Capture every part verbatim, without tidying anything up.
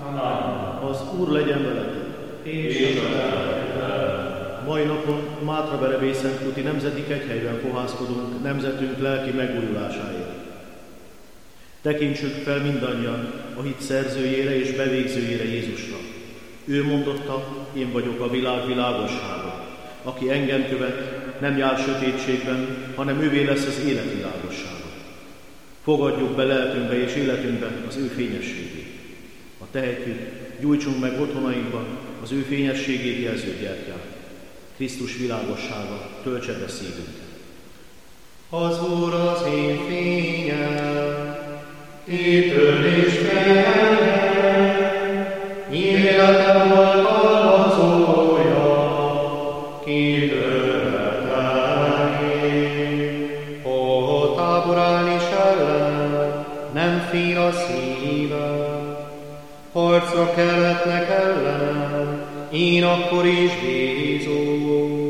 Az Úr legyen veletek. És Mai napon Mátraverebély Szentkúti Nemzeti Kegyhelyben fohászkodunk nemzetünk lelki megújulásáért. Tekintsük fel mindannyian a hit szerzőjére és bevégzőjére, Jézusra. Ő mondotta, én vagyok a világ világossága. Aki engem követ, nem jár sötétségben, hanem ővé lesz az élet világossága. Fogadjuk be lelkünkbe és életünkbe az ő fényességét. Ha tehetjük, gyújtsunk meg otthonainkban az ő fényességét jelző gyertyát. Krisztus világossága töltse be szívünket. Az Úr az én fényem, kitől és fényem, életem oltalmazója, kitől én. Ó, táborán is ellen, nem fél a szívem, harcra kelhetnek ellenem, én akkor is bízom.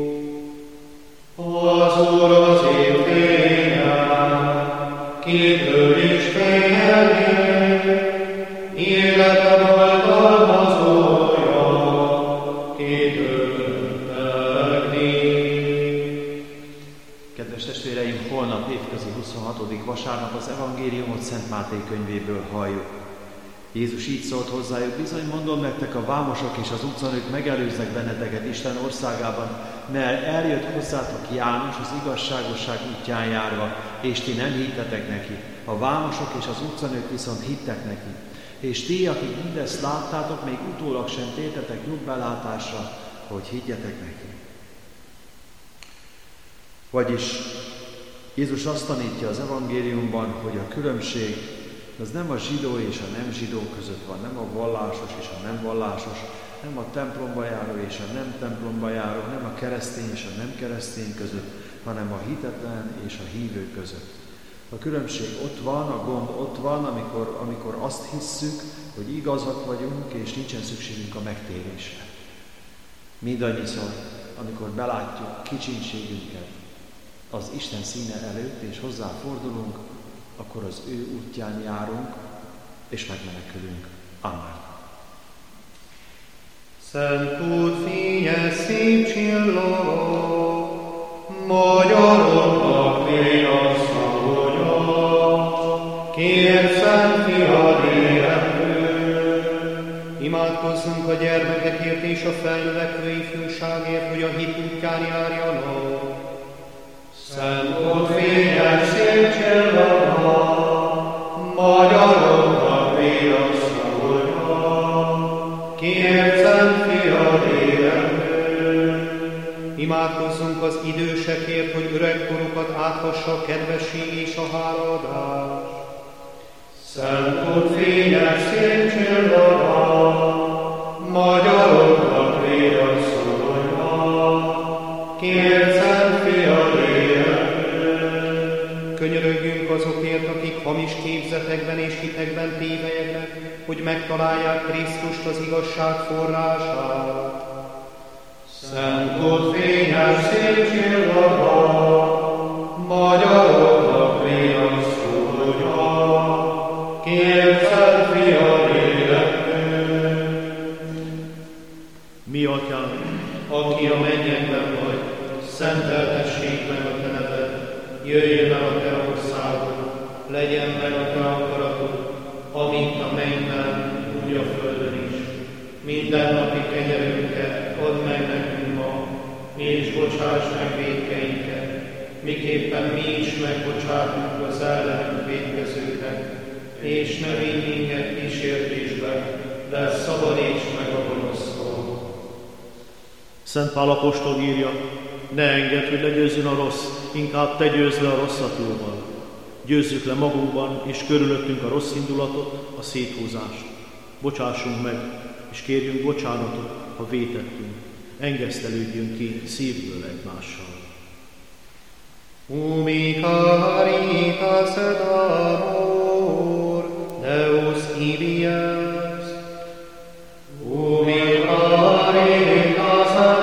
Az Úr az én fényem, kitől is félni, életem oltalmazója, kitől megni. Kedves testvéreim, holnap évközi huszonhatodik vasárnap az evangéliumot Szent Máté könyvéből halljuk. Jézus így szólt hozzájuk: bizony mondom nektek, a vámosok és az utcanők megelőznek benneteket Isten országában, mert eljött hozzátok János az igazságosság útján járva, és ti nem hittetek neki. A vámosok és az utcanők viszont hittek neki. És ti, akik mindezt láttátok, még utólag sem tértetek jogbelátásra, hogy higgyetek neki. Vagyis Jézus azt tanítja az evangéliumban, hogy a különbség az nem a zsidó és a nem zsidó között van, nem a vallásos és a nem vallásos, nem a templomba járó és a nem templomba járó, nem a keresztény és a nem keresztény között, hanem a hitetlen és a hívő között. A különbség ott van, a gond ott van, amikor, amikor azt hisszük, hogy igazak vagyunk, és nincsen szükségünk a megtérésre. Mindannyiszor, amikor belátjuk kicsinségünket az Isten színe előtt, és hozzáfordulunk, akkor az ő útján járunk, és megmenekülünk. Amen. Szent út fényes szép csillagok, magyaroknak vénasszonyonya, kért Szent Fiad életről. Imádkozzunk a gyermekekért és a felnövekvő ifjúságért, hogy a hit útján járjanak. Szent út fényes szép csillagok, magyaroknak vénasszonyonya, kért Szent Fiad életről. Imádkozzunk az idősekért, hogy öregkorukat áthassa a kedvesség és a hálaadás. Szent út fényes szép csillaga, magyaroknak vénasszonyonya, kért Szent Fiad életről. Könyörögjünk azokért, akik hamis képzetekben és hitekben tévejednek, hogy megtalálják Krisztust, az igazság forrását. Szent út fényes szép csillaga, magyaroknak vénasszonyonya, kért Szent Fiad életről. Mi Atyánk, aki a mennyekben vagy, szenteltessék meg a te neved, jöjjön el a te országod, legyen meg a te akaratod, amint a mennyben, úgy a földön is. Mindennapi kenyerünket add meg nekünk ma, és bocsáss meg vétkeinket, miképpen mi is megbocsátunk az ellenünk vétkezőknek, és ne vigy minket kísértésbe, de szabadíts meg a gonosztól. Szent Pál apostol írja: ne engedd, hogy legyőzzön a rossz, inkább te győzz le a rosszat jóval. Győzzük le magunkban és körülöttünk a rossz indulatot, a széthúzást. Bocsássunk meg, és kérjünk bocsánatot, ha vétettünk. Engesztelődjünk ki szívből egymással. Umi caritas et amor, Deus Kyrios. Umi caritas et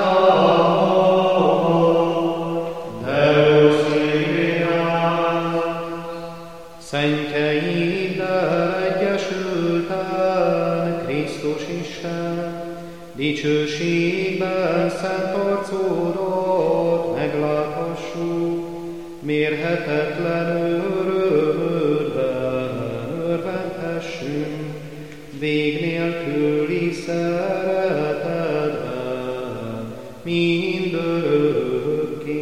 amor, Deus Kyrios. Szentjeiddel egyesülten, Krisztus Isten, dicsőségben szent arcódat megláthassuk, mérhetetlen örömödben örvendhessünk, vég nélküli szeretetben mindörökké.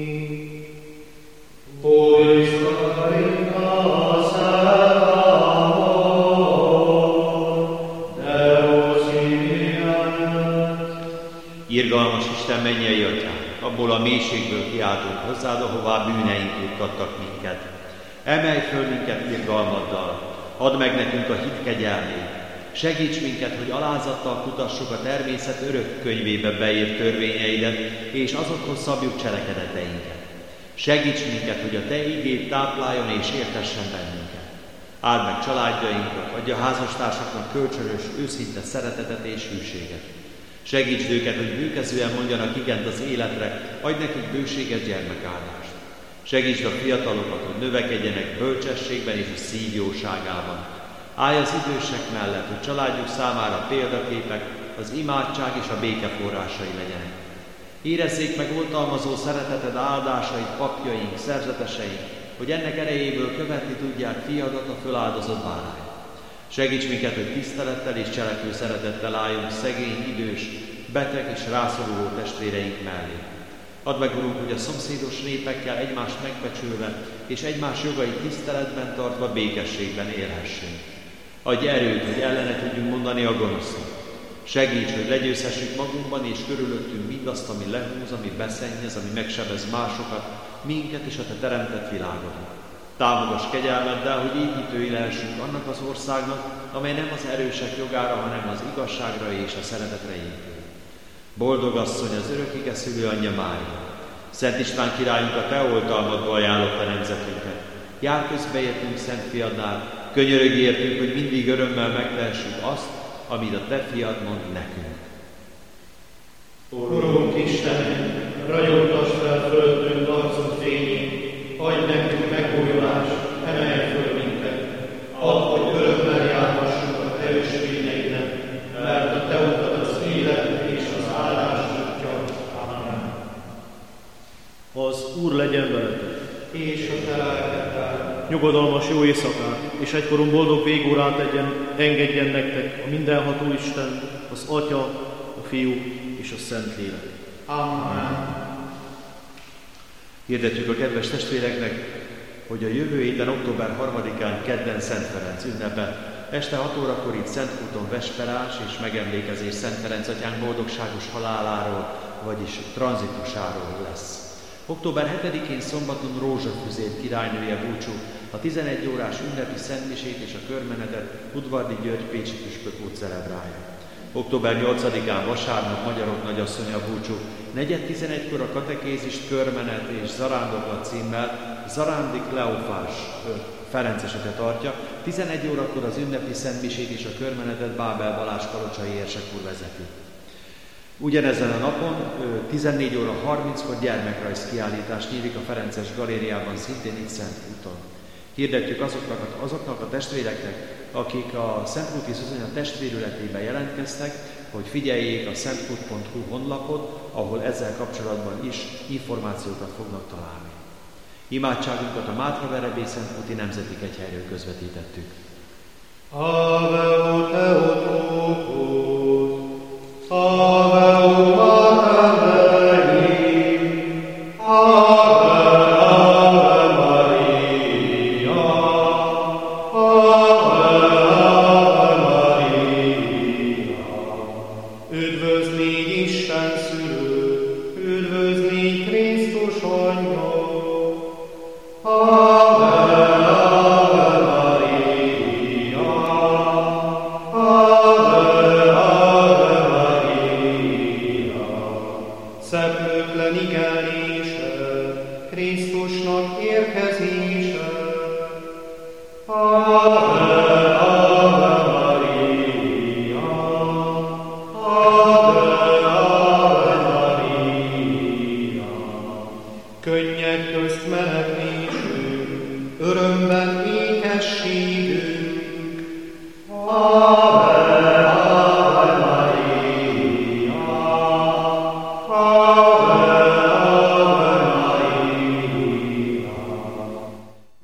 Irgalmas Isten, mennyei Atyánk, abból a mélységből kiáltunk hozzád, ahová bűneink juttattak minket. Emelj föl minket irgalmaddal, add meg nekünk a hit kegyelmét. Segíts minket, hogy alázattal kutassuk a természet örök könyvébe beírt törvényeidet, és azokhoz szabjuk cselekedeteinket. Segíts minket, hogy a Te igéd tápláljon és értessen bennünket. Áld meg családjainkat, adj a házastársaknak kölcsönös, őszinte szeretetet és hűséget. Segítsd őket, hogy bőkezően mondjanak igent az életre, adj nekik bőséges gyermekáldást. Segítsd a fiatalokat, hogy növekedjenek bölcsességben és a szív jóságában. Állj az idősek mellett, hogy családjuk számára példaképek, az imádság és a béke forrásai legyenek. Érezzék meg oltalmazó szereteted áldásait papjaink, szerzeteseink, hogy ennek erejéből követni tudják fiadat, a föláldozott bárányt. Segíts minket, hogy tisztelettel és cselekvő szeretettel álljunk szegény, idős, beteg és rászoruló testvéreink mellé. Add meg, Urunk, hogy a szomszédos népekkel egymást megbecsülve és egymás jogait tiszteletben tartva békességben élhessünk. Adj erőt, hogy ellene tudjunk mondani a gonosznak. Segíts, hogy legyőzhessük magunkban és körülöttünk mindazt, ami lehúz, ami beszennyez, ami megsebez másokat, minket és a Te teremtett világodat. Támogass kegyelmeddel, hogy építői lehessünk annak az országnak, amely nem az erősek jogára, hanem az igazságra és a szeretetre épül. Boldog asszony, az örökige szülő anyja Mária! Szent István királyunk, a Te oltalmadba ajánlotta nemzetünket. Jár közbe értünk Szent Fiadnál, könyörögj értünk, hogy mindig örömmel megtehessük azt, amit a Te fiad mond nekünk. Urunk Istenünk, ragyogtass fel fölöttünk arcod fényét, adj nekünk megújulást, emelj föl minket. Add, hogy örömmel járhassunk a Te ösvényeidnek, mert a Te utad az élet és az áldás útja. Amen. Az Úr legyen veletek, és a Te lelkeddel. Nyugodalmas jó éjszakát, és egykoron boldog végórát egyen, engedjen nektek a mindenható Isten, az Atya, a Fiú és a Szentlélek. Amen. Hirdetjük a kedves testvéreknek, hogy a jövő héten, október harmadikán, kedden Szent Ferenc ünnepe, este hat órakor itt Szentkúton vesperás és megemlékezés Szent Ferenc atyánk boldogságos haláláról, vagyis tranzitusáról lesz. október hetedikén szombaton Rózsafüzér királynője búcsú, a tizenegy órás ünnepi szentmisét és a körmenetet Udvardi György pécsi püspök úr celebrálja. október nyolcadikán vasárnap Magyarok nagyasszonya búcsú, negyed tizenegykor a katekézist, körmenet és zarándoklat címmel Zarándi Kleofás Ferencesete tartja, tizenegy órakor az ünnepi szentmisét és a körmenetet Bábel Balázs kalocsai érsek úr vezeti. Ugyanezen a napon tizennégy óra harminckor gyermekrajz kiállítás nyílik a Ferences galériában, szintén itt Szentkúton. Hirdetjük azoknak, azoknak a testvéreknek, akik a Szentkúti Szűzanya testvérületében jelentkeztek, hogy figyeljék a szentkút pont hu honlapot, ahol ezzel kapcsolatban is információkat fognak találni. Imádságunkat a Mátraverebély Szentkúti Nemzeti Kegyhelyről közvetítettük. Ave o Theotokos, Ave o Mater Dei, Ave, Ave Maria, Ave, Ave Maria. Üdvözlégy Isten szülő, üdvözlégy Krisztus anyja, Ave, Ave Maria, Ave, Amen.